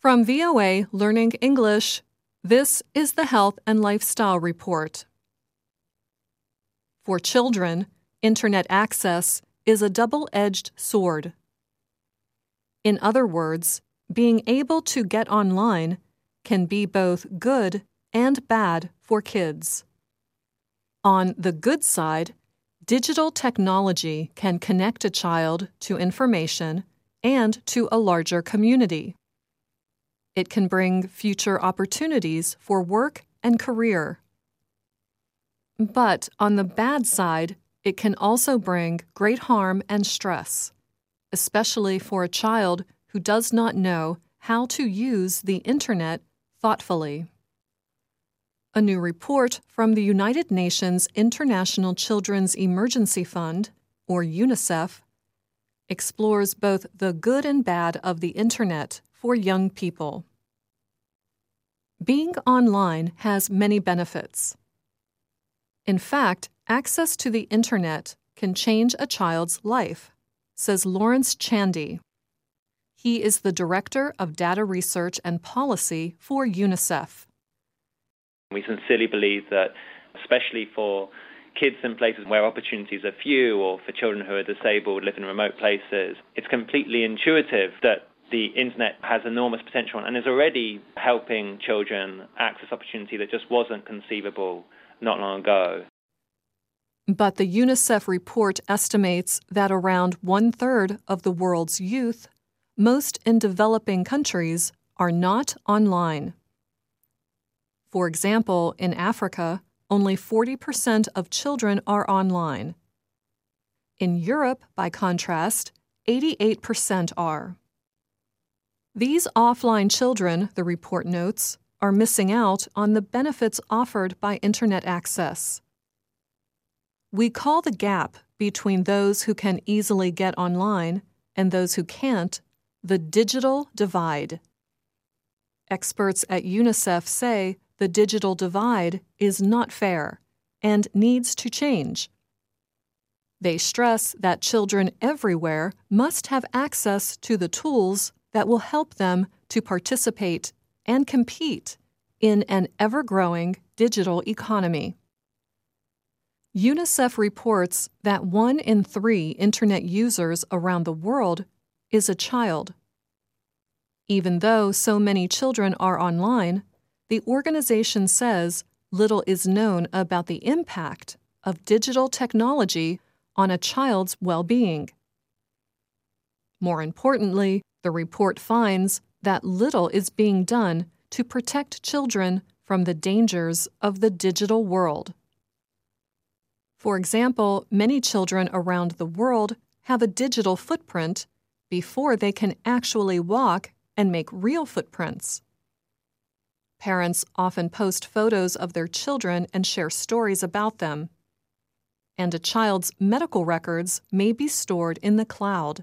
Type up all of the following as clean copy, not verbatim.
From VOA Learning English, this is the Health and Lifestyle Report. For children, Internet access is a double-edged sword. In other words, being able to get online can be both good and bad for kids. On the good side, digital technology can connect a child to information and to a larger community. It can bring future opportunities for work and career. But on the bad side, it can also bring great harm and stress, especially for a child who does not know how to use the Internet thoughtfully. A new report from the United Nations International Children's Emergency Fund, or UNICEF, explores both the good and bad of the Internet for young people. Being online has many benefits. In fact, access to the Internet can change a child's life, says Lawrence Chandy. He is the Director of Data Research and Policy for UNICEF. We sincerely believe that, especially for kids in places where opportunities are few, or for children who are disabled, live in remote places, it's completely intuitive that the Internet has enormous potential and is already helping children access opportunity that just wasn't conceivable not long ago. But the UNICEF report estimates that around 1/3 of the world's youth, most in developing countries, are not online. For example, in Africa, only 40% of children are online. In Europe, by contrast, 88% are. These offline children, the report notes, are missing out on the benefits offered by Internet access. We call the gap between those who can easily get online and those who can't the digital divide. Experts at UNICEF say the digital divide is not fair and needs to change. They stress that children everywhere must have access to the tools that will help them to participate and compete in an ever-growing digital economy. UNICEF reports that 1 in 3 Internet users around the world is a child. Even though so many children are online, the organization says little is known about the impact of digital technology on a child's well-being. More importantly, the report finds that little is being done to protect children from the dangers of the digital world. For example, many children around the world have a digital footprint before they can actually walk and make real footprints. Parents often post photos of their children and share stories about them. And a child's medical records may be stored in the cloud.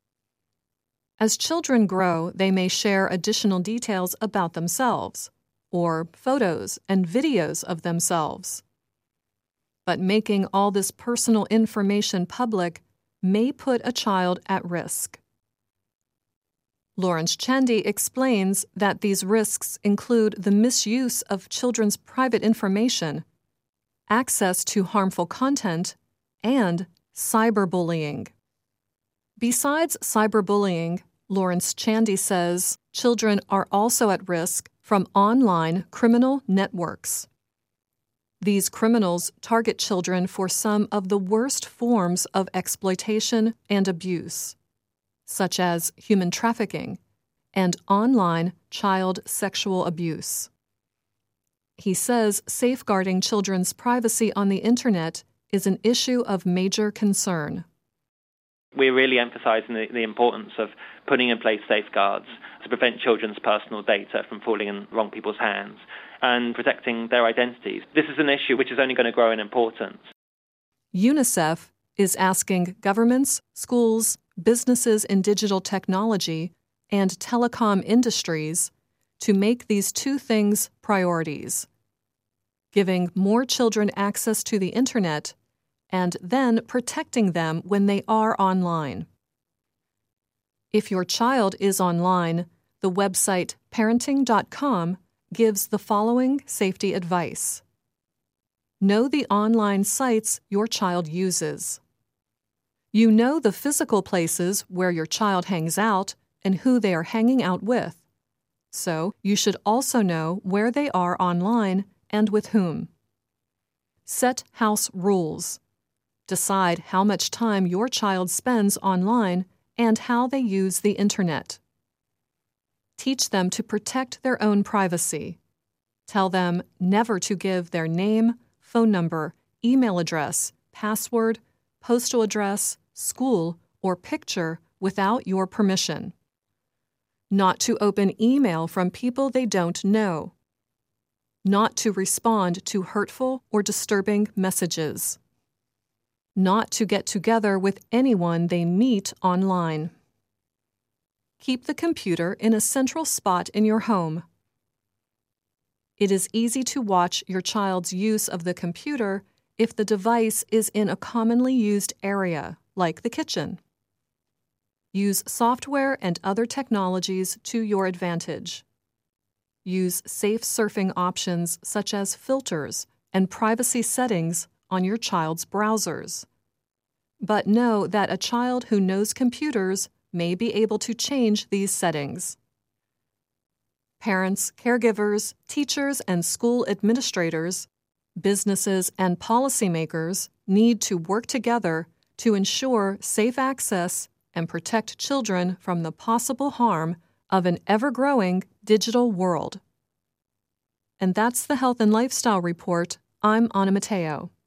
As children grow, they may share additional details about themselves, or photos and videos of themselves. But making all this personal information public may put a child at risk. Lawrence Chandy explains that these risks include the misuse of children's private information, access to harmful content, and cyberbullying. Besides cyberbullying, Lawrence Chandy says children are also at risk from online criminal networks. These criminals target children for some of the worst forms of exploitation and abuse, such as human trafficking and online child sexual abuse. He says safeguarding children's privacy on the Internet is an issue of major concern. We're really emphasizing the importance of putting in place safeguards to prevent children's personal data from falling in wrong people's hands and protecting their identities. This is an issue which is only going to grow in importance. UNICEF is asking governments, schools, businesses in digital technology, and telecom industries to make these two things priorities: giving more children access to the Internet and then protecting them when they are online. If your child is online, The website parenting.com gives the following safety advice. Know the online sites your child uses. You know the physical places where your child hangs out and who they are hanging out with. So you should also know where they are online and with whom. Set house rules. Decide how much time your child spends online and how they use the internet. Teach them to protect their own privacy. Tell them never to give their name, phone number, email address, password, postal address, school, or picture without your permission. Not to open email from people they don't know. Not to respond to hurtful or disturbing messages. Not to get together with anyone they meet online. Keep the computer in a central spot in your home. It is easy to watch your child's use of the computer if the device is in a commonly used area, like the kitchen. Use software and other technologies to your advantage. Use safe surfing options such as filters and privacy settings on your child's browsers. But know that a child who knows computers may be able to change these settings. Parents, caregivers, teachers, and school administrators, businesses, and policymakers need to work together to ensure safe access and protect children from the possible harm of an ever-growing digital world. And that's the Health and Lifestyle Report. I'm Anna Matteo.